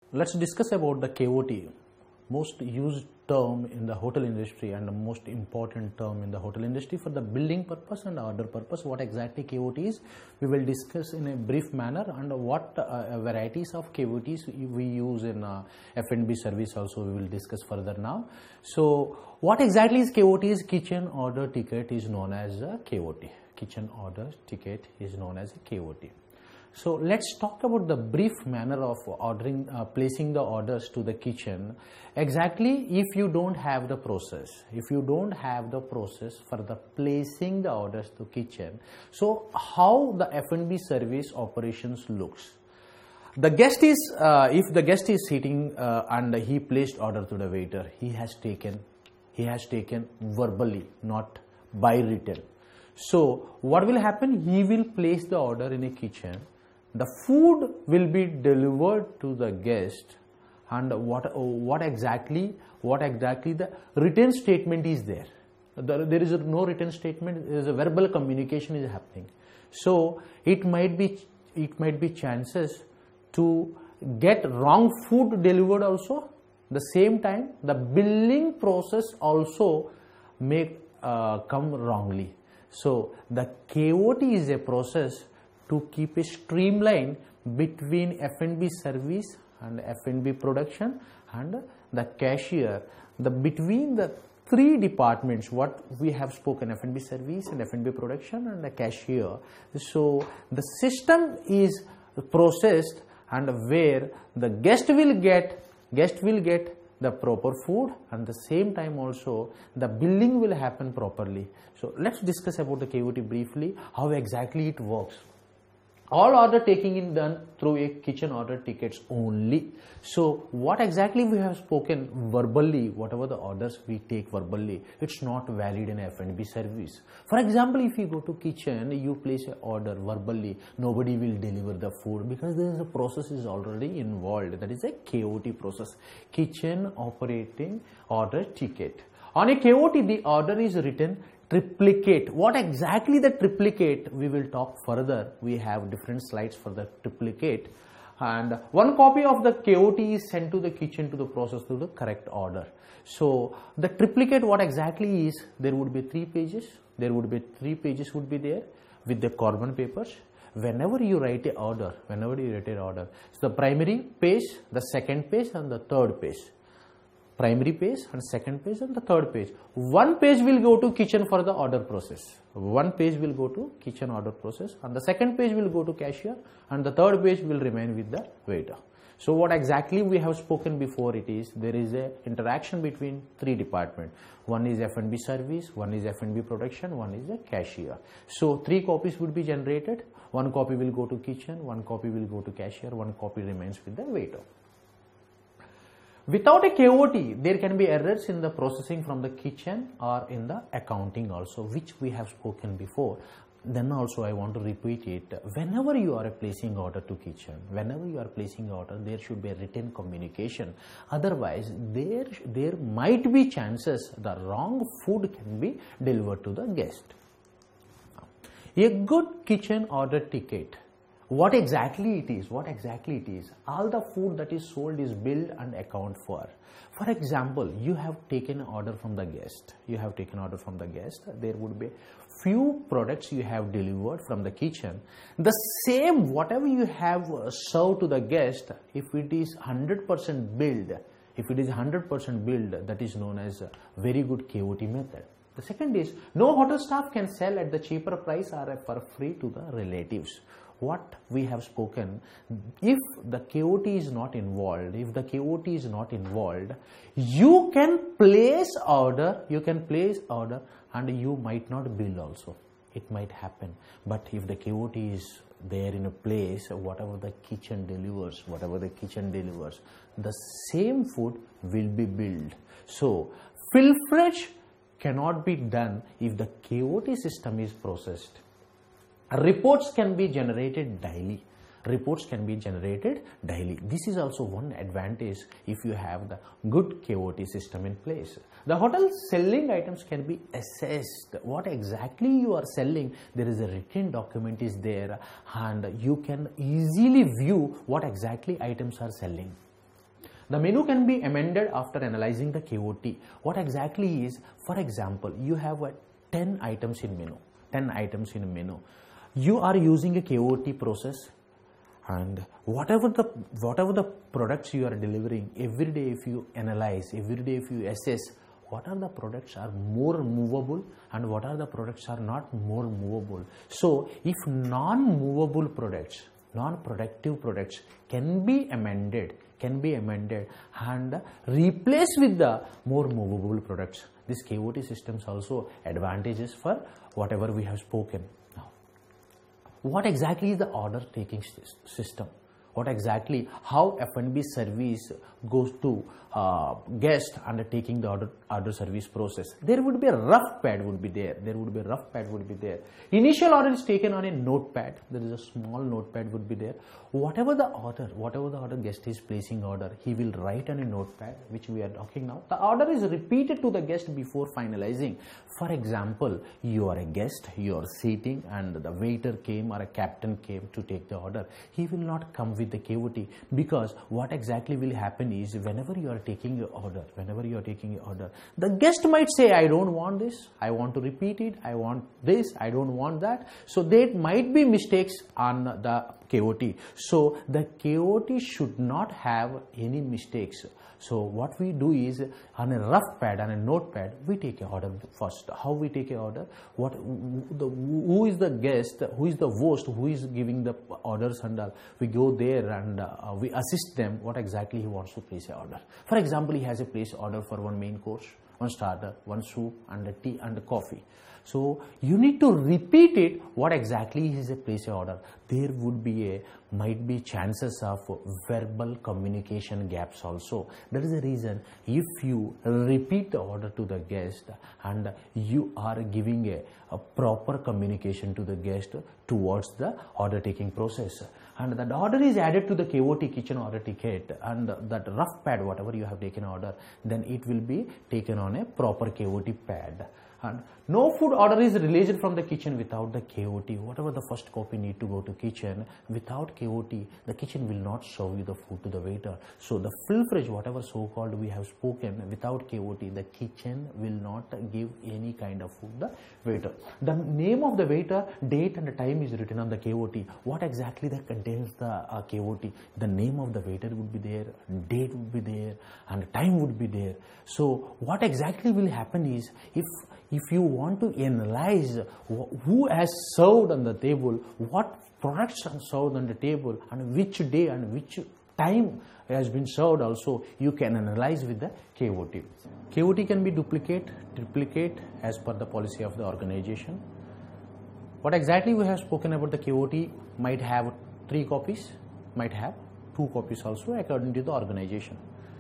Let's discuss about the KOT, most used term in the hotel industry and the most important term in the hotel industry for the billing purpose and order purpose. What exactly KOT is, we will discuss in a brief manner, and what varieties of KOTs we use in F&B service also we will discuss further now. So what exactly is KOT? Is kitchen order ticket is known as a KOT. Kitchen order ticket is known as a KOT. So let's talk about the brief manner of ordering, placing the orders to the kitchen. Exactly, if you don't have the process, for the placing the orders to kitchen, so how the F&B service operations looks. The guest is, if the guest is sitting and he placed order to the waiter, he has taken verbally, not by written. So what will happen? He will place the order in a kitchen. The food will be delivered to the guest, and what exactly the written statement is there. There is no written statement. There is a verbal communication is happening. So it might be chances to get wrong food delivered also. The same time, the billing process also may come wrongly. So the KOT is a process to keep a streamline between F&B service and F&B production and the cashier, between the three departments what we have spoken, F&B service and F&B production and the cashier. So the system is processed, and where the guest will get the proper food, and the same time also the billing will happen properly. So let's discuss about the KOT briefly, how exactly it works. All order taking is done through a kitchen order tickets only. So what exactly we have spoken verbally, whatever the orders we take verbally, it's not valid in F&B service. For example, if you go to kitchen, you place an order verbally, nobody will deliver the food because there is a process is already involved. That is a KOT process, kitchen operating order ticket. On a KOT, the order is written triplicate. What exactly the triplicate, we will talk further. We have different slides for the triplicate, and one copy of the KOT is sent to the kitchen to the process to the correct order. So the triplicate, what exactly is, there would be 3 pages. There would be 3 pages would be there with the carbon papers. Whenever you write an order, so the primary page, the second page and the third page. Primary page and second page and the third page. One page will go to kitchen for the order process. One page will go to kitchen order process, and the second page will go to cashier, and the third page will remain with the waiter. So what exactly we have spoken before, it is there is a interaction between 3 departments. One is F&B service, one is F&B production, one is the cashier. So 3 copies would be generated. One copy will go to kitchen, one copy will go to cashier, one copy remains with the waiter. Without a KOT, there can be errors in the processing from the kitchen or in the accounting also, which we have spoken before. Then also I want to repeat it. Whenever you are placing order to kitchen, there should be a written communication. Otherwise, there might be chances the wrong food can be delivered to the guest. A good kitchen order ticket. What exactly it is? All the food that is sold is billed and accounted for. For example, you have taken an order from the guest. There would be few products you have delivered from the kitchen. The same, whatever you have served to the guest, if it is 100% billed, that is known as a very good KOT method. The second is, no hotel staff can sell at the cheaper price or for free to the relatives. What we have spoken, if the KOT is not involved, you can place order and you might not bill also. It might happen. But if the KOT is there in a place, whatever the kitchen delivers, the same food will be billed. So pilferage cannot be done if the KOT system is processed. Reports can be generated daily. This is also one advantage if you have the good KOT system in place. The hotel selling items can be assessed. What exactly you are selling, there is a written document is there, and you can easily view what exactly items are selling. The menu can be amended after analyzing the KOT. What exactly is, for example, you have 10 items in menu. 10 items in a menu. You are using a KOT process, and whatever the products you are delivering, every day if you analyze, every day if you assess, what are the products are more movable and what are the products are not more movable. So if non-movable products, non-productive products can be amended and replaced with the more movable products. This KOT systems also advantages for whatever we have spoken. Now, what exactly is the order taking system? What exactly, how F&B service goes to guest undertaking the order service process? There would be a rough pad would be there. Initial order is taken on a notepad. There is a small notepad would be there. Whatever the order guest is placing order, he will write on a notepad, which we are talking now. The order is repeated to the guest before finalizing. For example, you are a guest, you are sitting and the waiter came or a captain came to take the order. He will not come with the KOT, because what exactly will happen is, whenever you are taking your order, the guest might say, I don't want this, I want to repeat it, I want this, I don't want that. So there might be mistakes on the KOT. So the KOT should not have any mistakes. So what we do is, on a rough pad, on a notepad, we take an order first. How we take an order? Who is the guest? Who is the host? Who is giving the orders and all? We go there and we assist them. What exactly he wants to place an order? For example, he has a place order for one main course, one starter, one soup, and a tea and a coffee. So you need to repeat it. What exactly is a place order? There would be might be chances of verbal communication gaps also. That is the reason, if you repeat the order to the guest and you are giving a proper communication to the guest towards the order taking process, and that order is added to the KOT, kitchen order ticket, and that rough pad, whatever you have taken order, then it will be taken on a proper KOT pad. And no food order is released from the kitchen without the KOT. Whatever the first copy need to go to kitchen, without KOT, the kitchen will not serve you the food to the waiter. So the full-fledged, whatever so-called we have spoken, without KOT, the kitchen will not give any kind of food to the waiter. The name of the waiter, date and the time is written on the KOT. What exactly that contains the KOT? The name of the waiter would be there, date would be there, and time would be there. So what exactly will happen is, if you want to analyze who has served on the table, what products are served on the table, and which day and which time has been served also, you can analyze with the KOT. KOT can be duplicate, triplicate as per the policy of the organization. What exactly we have spoken about the KOT might have 3 copies, might have 2 copies also according to the organization.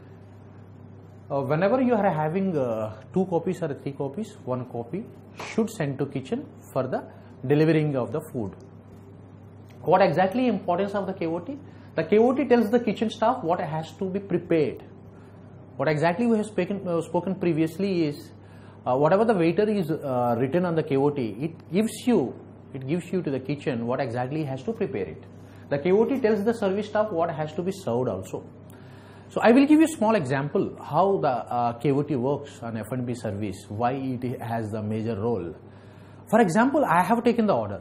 Whenever you are having 2 copies or 3 copies, 1 copy should send to kitchen for the delivering of the food. What exactly importance of the KOT? The KOT tells the kitchen staff what has to be prepared. What exactly we have spoken previously is, whatever the waiter is written on the KOT, it gives you to the kitchen what exactly has to prepare it. The KOT tells the service staff what has to be served also. So I will give you a small example how the KOT works on F&B service, why it has the major role. For example, I have taken the order,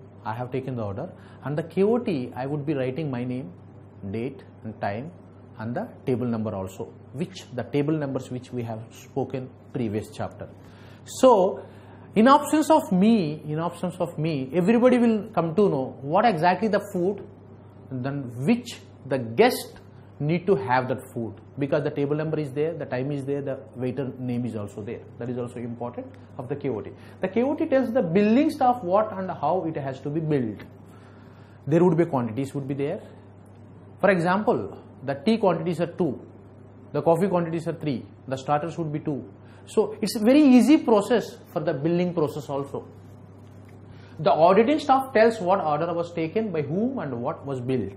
and the KOT, I would be writing my name, date and time, and the table number also, the table numbers which we have spoken previous chapter. So in absence of me, everybody will come to know what exactly the food, then which the guest need to have that food, because the table number is there, the time is there, the waiter name is also there. That is also important of the KOT. The KOT tells the billing staff what and how it has to be billed. There would be quantities would be there. For example, the tea quantities are 2, the coffee quantities are 3, the starters would be 2. So it's a very easy process for the billing process also. The auditing staff tells what order was taken by whom and what was billed.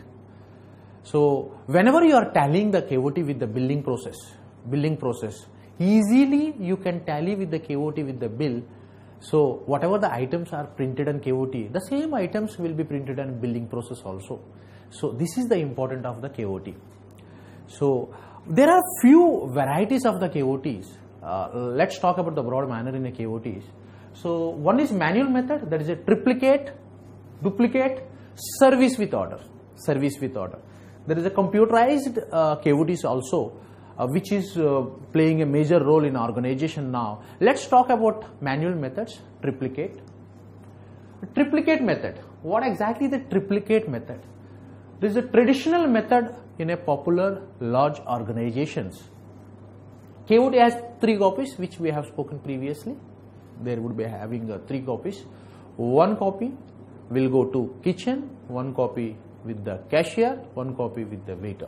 So whenever you are tallying the KOT with the billing process, easily you can tally with the KOT with the bill. So whatever the items are printed on KOT, the same items will be printed on billing process also. So this is the importance of the KOT. So There are few varieties of the KOTs. Let's talk about the broad manner in a KOTs. So one is manual method, that is a triplicate, duplicate, service with order. Service with order. There is a computerized KOTs also, which is playing a major role in organization now. Let's talk about manual methods, triplicate. Triplicate method. What exactly is the triplicate method? This is a traditional method in a popular large organizations. KOT has 3 copies, which we have spoken previously. There would be having 3 copies. 1 copy will go to kitchen, 1 copy with the cashier, 1 copy with the waiter.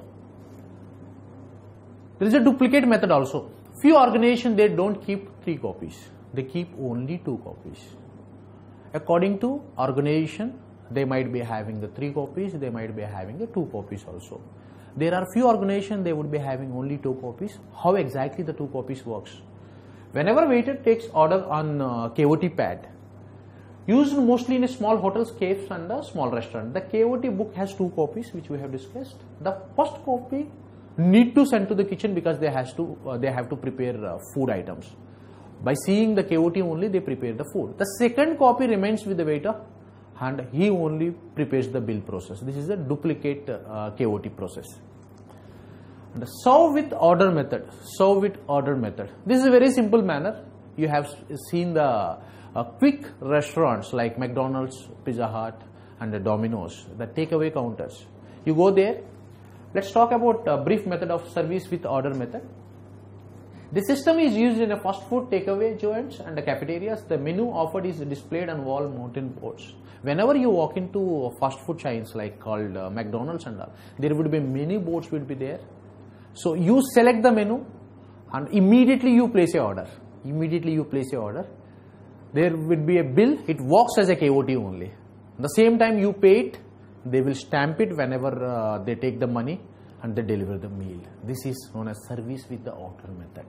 There is a duplicate method also. Few organizations, they don't keep 3 copies. They keep only 2 copies. According to organization, they might be having the 3 copies, they might be having the 2 copies also. There are few organizations, they would be having only 2 copies. How exactly the 2 copies works? Whenever waiter takes order on KOT pad, used mostly in a small hotels, cafes and a small restaurant, the KOT book has 2 copies, which we have discussed. The first copy need to send to the kitchen because they have to prepare food items. By seeing the KOT only, they prepare the food. The second copy remains with the waiter and he only prepares the bill process. This is a duplicate KOT process. And the serve with order method. Serve with order method. This is a very simple manner. You have seen the quick restaurants like McDonald's, Pizza Hut and the Domino's, the takeaway counters. You go there. Let's talk about a brief method of service with order method. The system is used in a fast food takeaway joints and the cafeterias. The menu offered is displayed on wall mounted boards. Whenever you walk into fast food chains like called McDonald's and all, there would be many boards will be there. So you select the menu and immediately you place a order. Immediately you place a order. There would be a bill. It works as a KOT only. At the same time you pay it, they will stamp it whenever they take the money and they deliver the meal. This is known as service with the order method.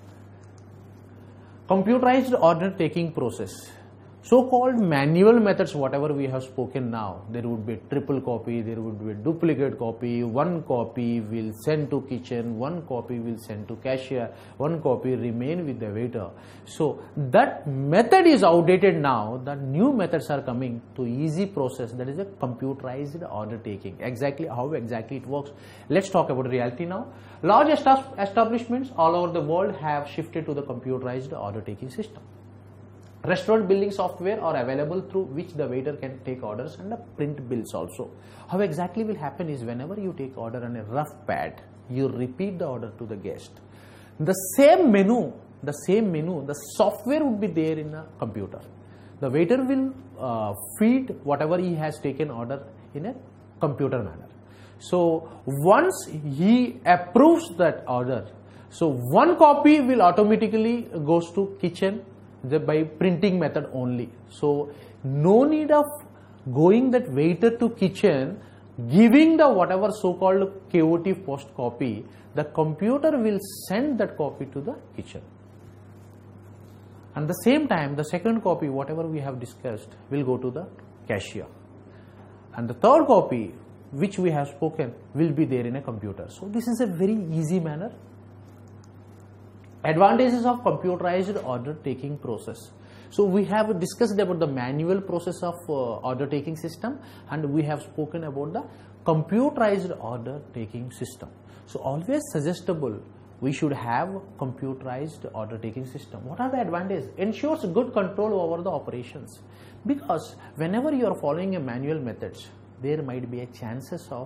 Computerized order taking process. So-called manual methods, whatever we have spoken now, there would be triple copy, there would be duplicate copy, 1 copy will send to kitchen, 1 copy will send to cashier, 1 copy remain with the waiter. So that method is outdated now. The new methods are coming to easy process, that is a computerized order taking. Exactly how exactly it works. Let's talk about reality now. Large establishments all over the world have shifted to the computerized order taking system. Restaurant billing software are available through which the waiter can take orders and print bills also. How exactly will happen is whenever you take order on a rough pad, you repeat the order to the guest. The same menu, the software would be there in a computer. The waiter will feed whatever he has taken order in a computer manner. So once he approves that order, so 1 copy will automatically goes to kitchen by printing method only. So no need of going that waiter to kitchen, giving the whatever so-called KOT post copy, the computer will send that copy to the kitchen. And the same time, the second copy, whatever we have discussed, will go to the cashier. And the third copy, which we have spoken, will be there in a computer. So this is a very easy manner. Advantages of computerized order taking process. So we have discussed about the manual process of order taking system, and we have spoken about the computerized order taking system. So always suggestible we should have computerized order taking system. What are the advantages? Ensures good control over the operations, because whenever you are following a manual methods, there might be a chances of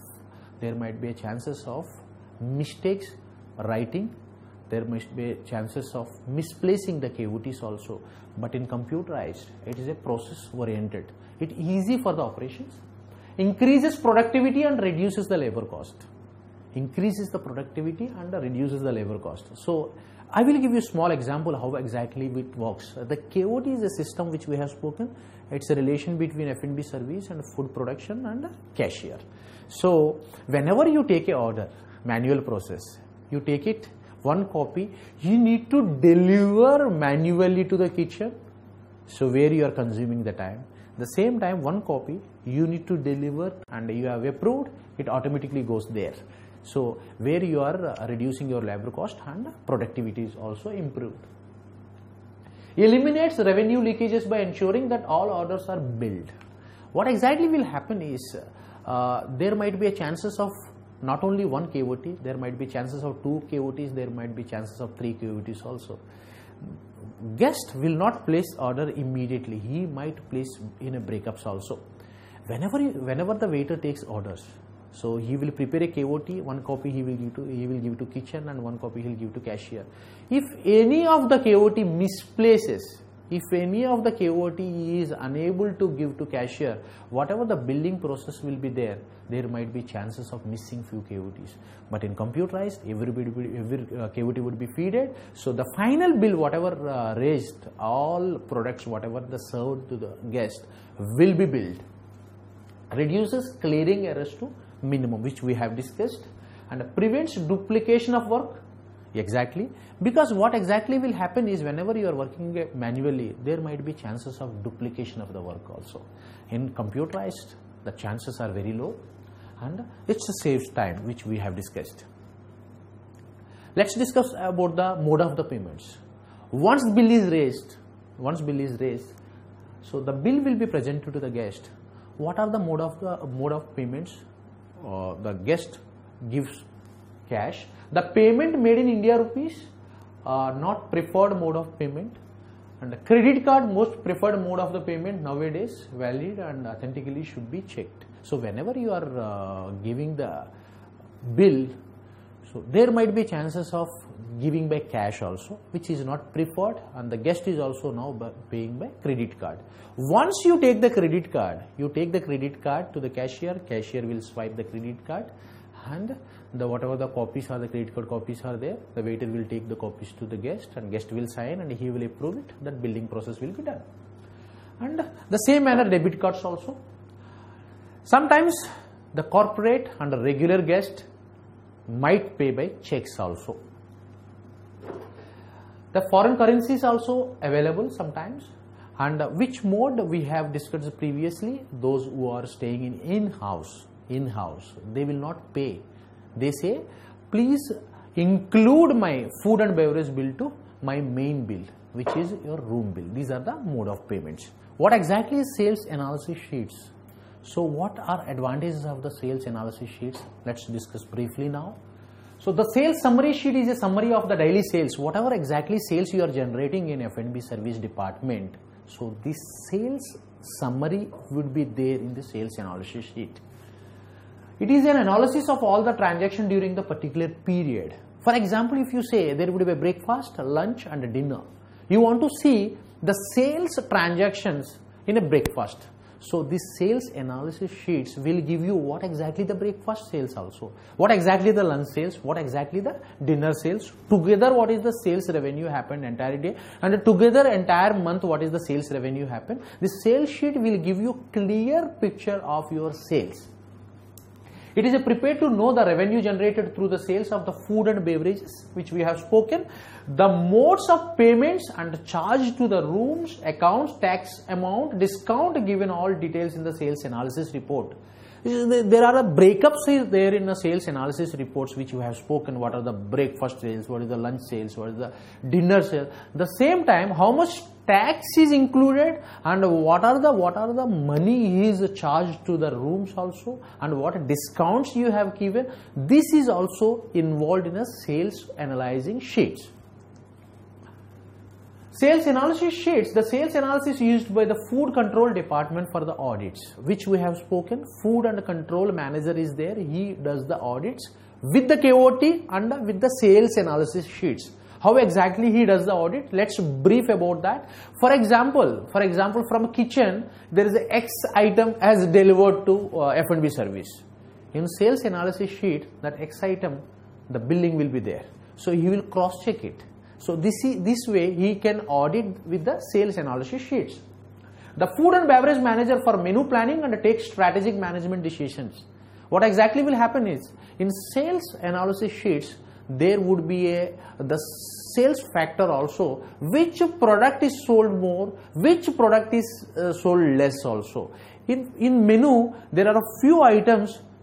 mistakes writing. There must be chances of misplacing the KOTs also. But in computerized, it is a process oriented. It is easy for the operations, increases productivity and reduces the labor cost. Increases the productivity and reduces the labor cost. So I will give you a small example how exactly it works. The KOT is a system which we have spoken. It's a relation between F&B service and food production and cashier. So whenever you take a order, manual process, you take it, 1 copy, you need to deliver manually to the kitchen, so where you are consuming the time. The same time, 1 copy you need to deliver and you have approved, it automatically goes there. So where you are reducing your labor cost and productivity is also improved. Eliminates revenue leakages by ensuring that all orders are billed. What exactly will happen is there might be a chances of not only one KOT, there might be chances of 2 KOTs, there might be chances of 3 KOTs also. Guest will not place order immediately. He might place in a breakups also. Whenever the waiter takes orders, so he will prepare a KOT, one copy he will give to kitchen and one copy he will give to cashier. If any of the KOT misplaces, if any of the KOT is unable to give to cashier, whatever the billing process will be there might be chances of missing few KOTs. But in computerized, every KOT would be feeded. So the final bill, whatever raised, all products, whatever the served to the guest will be billed. Reduces clearing errors to minimum, which we have discussed, and prevents duplication of work. Exactly, because what exactly will happen is whenever you are working manually, there might be chances of duplication of the work also. In computerized, the chances are very low and it saves time, which we have discussed. Let's discuss about the mode of the payments. Once bill is raised, so the bill will be presented to the guest. What are the mode of payments? The guest gives cash. The payment made in India rupees, not preferred mode of payment, and the credit card most preferred mode of the payment nowadays, valid and authentically should be checked. So whenever you are giving the bill, so there might be chances of giving by cash also, which is not preferred, and the guest is also now paying by credit card. Once you take the credit card, to the cashier will swipe the credit card, and whatever the copies are, the credit card copies are there, the waiter will take the copies to the guest and guest will sign and he will approve it. That billing process will be done. And the same manner debit cards also. Sometimes the corporate and the regular guest might pay by checks also. The foreign currencies also available sometimes, and which mode we have discussed previously. Those who are staying in in-house, they will not pay. They say, please include my food and beverage bill to my main bill, which is your room bill. These are the mode of payments. What exactly is sales analysis sheets? So what are advantages of the sales analysis sheets? Let's discuss briefly now. So the sales summary sheet is a summary of the daily sales, whatever exactly sales you are generating in F&B service department. So this sales summary would be there in the sales analysis sheet. It is an analysis of all the transactions during the particular period. For example, if you say there would be a breakfast, lunch and a dinner, you want to see the sales transactions in a breakfast. So this sales analysis sheets will give you what exactly the breakfast sales also, what exactly the lunch sales, what exactly the dinner sales, together what is the sales revenue happened entire day, and together entire month what is the sales revenue happened. This sales sheet will give you clear picture of your sales. It is prepared to know the revenue generated through the sales of the food and beverages, which we have spoken, the modes of payments and charge to the rooms, accounts, tax amount, discount, given all details in the sales analysis report. There are breakups there in the sales analysis reports, which you have spoken. What are the breakfast sales, what is the lunch sales, what is the dinner sales. The same time, how much tax is included and what are the money is charged to the rooms also, and what discounts you have given. This is also involved in a sales analyzing sheets. Sales analysis sheets, the sales analysis used by the food control department for the audits, which we have spoken. Food and control manager is there, he does the audits with the KOT and with the sales analysis sheets. How exactly he does the audit? Let's brief about that. For example, from a kitchen, there is a X item as delivered to F&B service. In sales analysis sheet, that X item, the billing will be there. So he will cross check it. So this way he can audit with the sales analysis sheets. The food and beverage manager for menu planning and takes strategic management decisions. What exactly will happen is, in sales analysis sheets, there would be the sales factor also, which product is sold more, which product is sold less also. In menu, there are a few items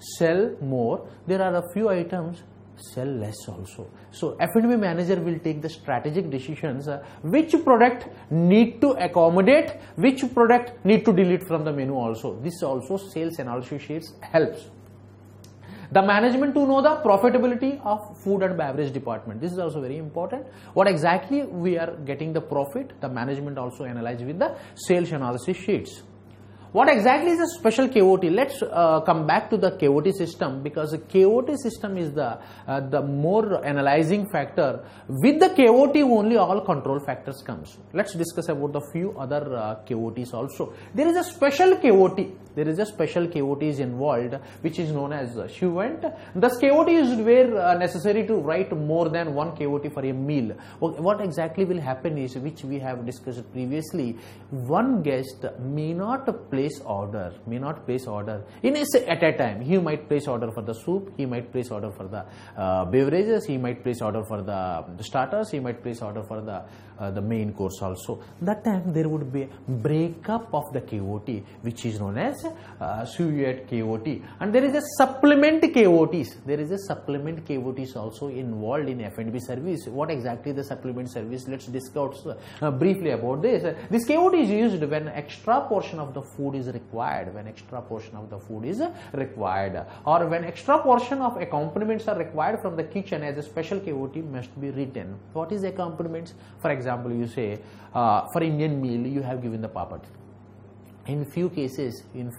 sell more. There are a few items sell less also. So F&B manager will take the strategic decisions, which product need to accommodate, which product need to delete from the menu also. This also sales analysis sheets helps. The management to know the profitability of food and beverage department. This is also very important. What exactly we are getting the profit, the management also analyze with the sales analysis sheets. What exactly is a special KOT? Let's come back to the KOT system, because the KOT system is the more analyzing factor. With the KOT only all control factors comes. Let's discuss about the few other KOTs also. There is a special KOT. There is a special KOT is involved, which is known as Shuvent. This KOT is where necessary to write more than one KOT for a meal. What exactly will happen is, which we have discussed previously, one guest may not place order in at a time. He might place order for the soup, he might place order for the beverages, he might place order for the starters, he might place order for the main course also. That time there would be a breakup of the KOT, which is known as Suet KOT, and there is a supplement KOTs. There is a supplement KOTs also involved in F&B service. What exactly the supplement service? Let's discuss briefly about this. This KOT is used when extra portion of the food is required, or when extra portion of accompaniments are required from the kitchen. As a special KOT must be written. What is accompaniments? For example, you say for Indian meal you have given the papad. In few cases,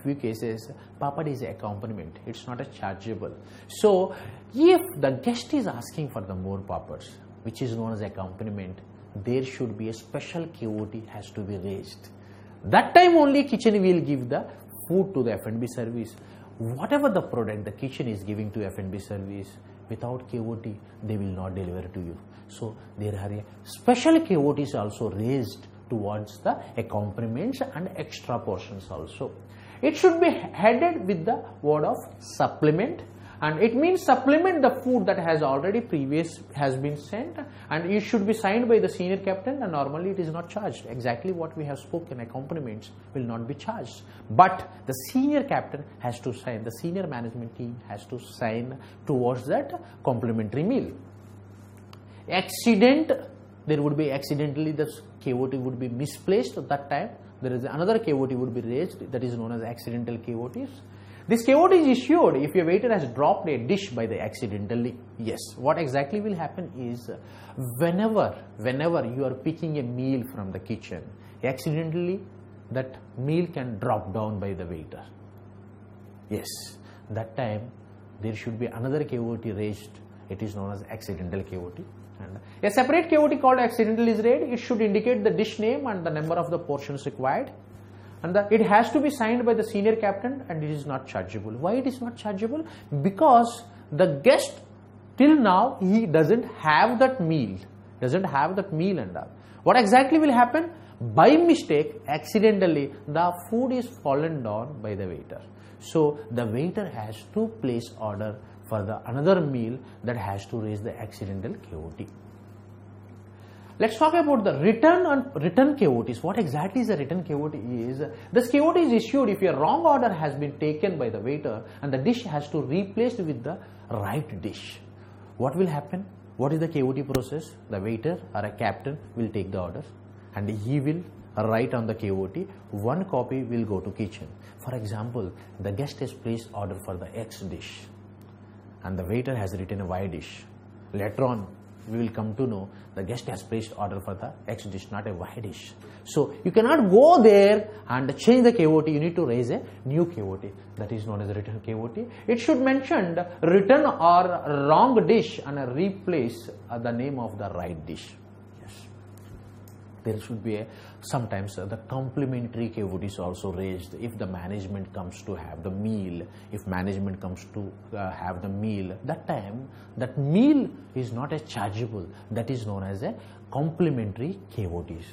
papad is accompaniment. It's not a chargeable. So, if the guest is asking for the more papads, which is known as accompaniment, there should be a special KOT has to be raised. That time only kitchen will give the food to the F&B service. Whatever the product the kitchen is giving to F&B service, without KOT, they will not deliver to you. So, there are a special KOTs also raised towards the accompaniments and extra portions also. It should be headed with the word of supplement, and it means supplement the food that has already has been sent, and it should be signed by the senior captain, and normally it is not charged. Exactly what we have spoken, accompaniments will not be charged, but the senior captain has to sign, the senior management team has to sign towards that complimentary meal. Accident, there would be accidentally the KOT would be misplaced at that time. There is another KOT would be raised, that is known as accidental KOTs. This KOT is issued if your waiter has dropped a dish by the accidentally. Yes, what exactly will happen is, whenever you are picking a meal from the kitchen, accidentally that meal can drop down by the waiter. Yes, that time there should be another KOT raised. It is known as accidental KOT. And a separate KOT called accidental is raised. It should indicate the dish name and the number of the portions required. And it has to be signed by the senior captain, and it is not chargeable. Why it is not chargeable? Because the guest till now he doesn't have that meal. And what exactly will happen? By mistake, accidentally, the food is fallen down by the waiter. So the waiter has to place order for the another meal that has to raise the accidental KOT. Let's talk about the return KOTs. What exactly is a return KOT is? This KOT is issued if a wrong order has been taken by the waiter and the dish has to be replaced with the right dish. What will happen? What is the KOT process? The waiter or a captain will take the order and he will write on the KOT. One copy will go to kitchen. For example, the guest has placed order for the X dish and the waiter has written a Y dish. Later on, we will come to know the guest has placed order for the X dish, not a Y dish. So you cannot go there and change the KOT. You need to raise a new KOT. That is known as a return KOT. It should mention the return or wrong dish and replace the name of the right dish. Yes. There should be sometimes the complementary KOT is also raised if the management comes to have the meal. If management comes to have the meal, that time that meal is not a chargeable. That is known as a complementary KOTs.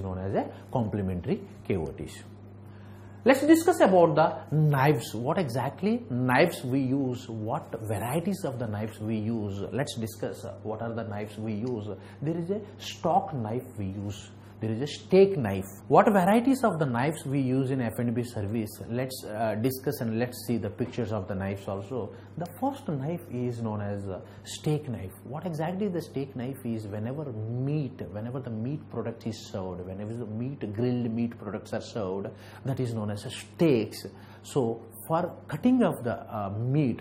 Let's discuss about the knives. What exactly knives we use, what varieties of the knives we use. Let's discuss what are the knives we use. There is a stock knife we use. there is a steak knife. What varieties of the knives we use in F&B service? Let's discuss and let's see the pictures of the knives also. The first knife is known as a steak knife. What exactly the steak knife is? Whenever the meat product is served, whenever the grilled meat products are served, that is known as a steaks. So for cutting of the meat,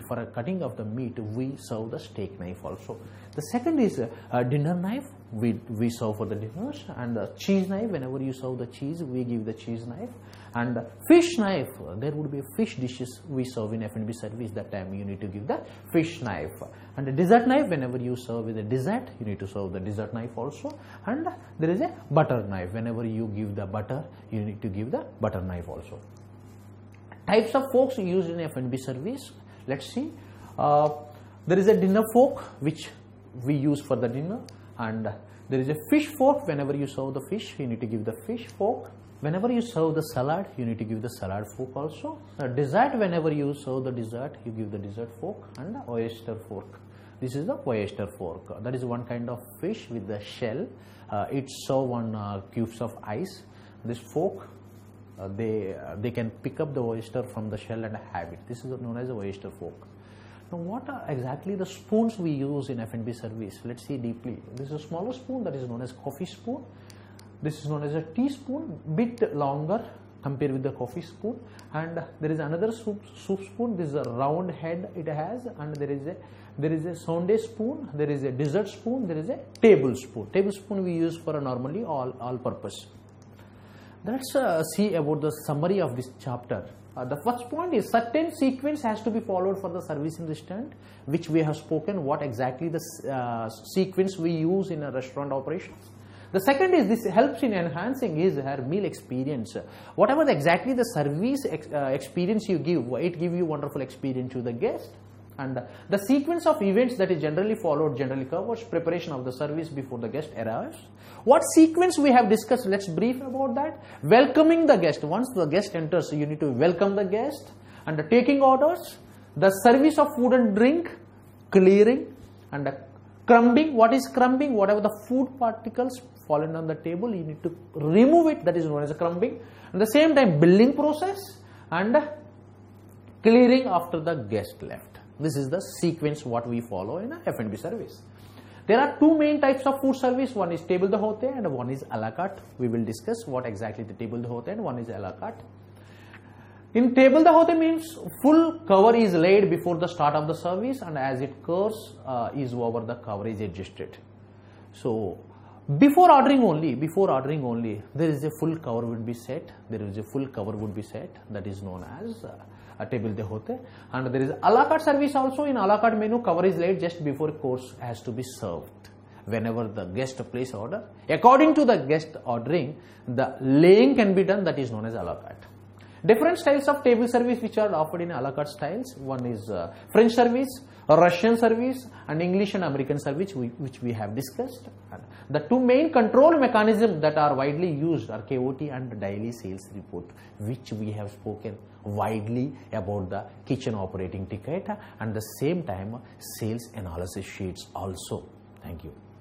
we serve the steak knife also. The second is a dinner knife. We serve for the dinners, and the cheese knife. Whenever you serve the cheese, we give the cheese knife. And fish knife, there would be fish dishes we serve in F&B service. That time you need to give the fish knife. And the dessert knife, whenever you serve with a dessert, you need to serve the dessert knife also. And there is a butter knife. Whenever you give the butter, you need to give the butter knife also. Types of forks used in F&B service. Let's see. There is a dinner fork which we use for the dinner, and there is a fish fork. Whenever you serve the fish, you need to give the fish fork. Whenever you serve the salad, you need to give the salad fork also. Dessert, whenever you serve the dessert, you give the dessert fork. And the oyster fork. This is the oyster fork. That is one kind of fish with the shell. It's served on cubes of ice. This fork, they can pick up the oyster from the shell and have it. This is known as the oyster fork. Now, what are exactly the spoons we use in F&B service? Let's see deeply. This is a smaller spoon that is known as coffee spoon. This is known as a teaspoon, bit longer compared with the coffee spoon. And there is another soup spoon. This is a round head it has, and there is a sundae spoon. There is a dessert spoon. There is a tablespoon. Tablespoon we use for a normally all purpose. Let's see about the summary of this chapter. The first point is certain sequence has to be followed for the servicing restaurant, which we have spoken what exactly the sequence we use in a restaurant operations. The second is this helps in enhancing his her meal experience. Whatever exactly the service experience you give, it gives you wonderful experience to the guest. And the sequence of events that is generally followed generally covers preparation of the service before the guest arrives. What sequence we have discussed, let's brief about that. Welcoming the guest. Once the guest enters, you need to welcome the guest. And the taking orders, the service of food and drink, clearing, and the crumbing. What is crumbing? Whatever the food particles fallen on the table, you need to remove it. That is known as a crumbing. At the same time, billing process and clearing after the guest left. This is the sequence what we follow in a F&B service. There are two main types of food service. One is table d'hote and one is a la carte. We will discuss what exactly the table d'hote and one is a la carte. In table d'hote means full cover is laid before the start of the service, and as it occurs is over, the cover is adjusted. So before ordering only, there is a full cover would be set. That is known as a table d'hote. And there is a la carte service also. In a la carte menu, cover is laid just before a course has to be served. Whenever the guest place order, according to the guest ordering, the laying can be done. That is known as a la carte. Different styles of table service which are offered in a la carte styles. One is French service, Russian service, and English and American service, which we have discussed. And the two main control mechanisms that are widely used are KOT and daily sales report, which we have spoken widely about the kitchen operating ticket, and the same time sales analysis sheets also. Thank you.